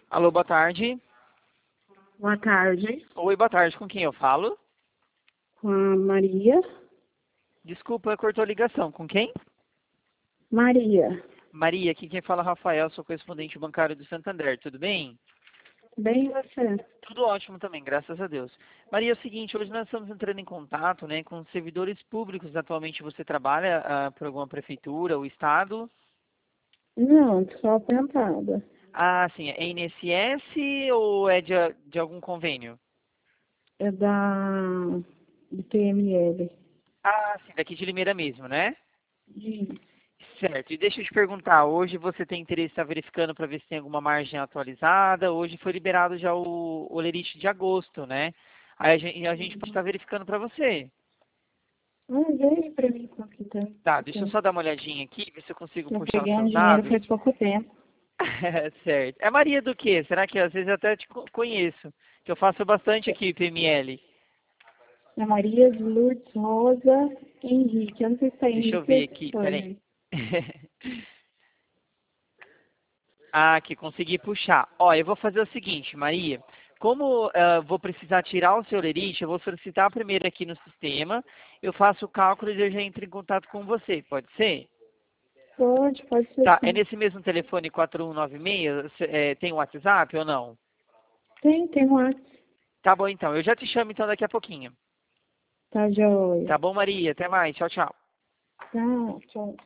Alô, boa tarde. Boa tarde, Oi, boa tarde. Com quem eu falo? com a Maria. Desculpa, cortou a ligação. Com quem? Maria, Maria, aqui quem fala é Rafael, sou correspondente bancário do Santander. Tudo bem? bem você? Tudo ótimo também, graças a Deus. Maria, é o seguinte, hoje nós estamos entrando em contato, né, com servidores públicos. Atualmente você trabalha por alguma prefeitura ou estado? Não, só apontada. Ah, sim. É INSS ou é de algum convênio? É do PML. Ah, sim, daqui de Limeira mesmo, né? Isso. Certo. E deixa eu te perguntar, hoje você tem interesse em estar verificando para ver se tem alguma margem atualizada? Hoje foi liberado já o lerite de agosto, né? Aí a gente pode estar verificando para você. Não veio pra mim quanto tempo. Tá, deixa eu só dar uma olhadinha aqui, ver se eu consigo Eu puxar os peguei um seus dinheiro dados. faz pouco tempo. Certo. É Maria do quê? Será que às vezes eu até te conheço? Que eu faço bastante aqui, PML. É Maria de Lourdes Rosa Henrique. Eu não sei se tá Deixa eu Henrique ou ver aqui, peraí. Stone. Ah, que consegui puxar. Ó, eu vou fazer o seguinte, Maria. Como vou precisar tirar o seu lerite, eu vou solicitar primeiro aqui no sistema. Eu faço o cálculo e eu já entro em contato com você. Pode ser? Pode ser Tá, é sim. nesse mesmo telefone 4196? Tem WhatsApp ou não? Tem um WhatsApp. Tá bom, então. Eu já te chamo então daqui a pouquinho. Tá, joia. Tá bom, Maria? Até mais. Tchau, tchau. Tá, tchau.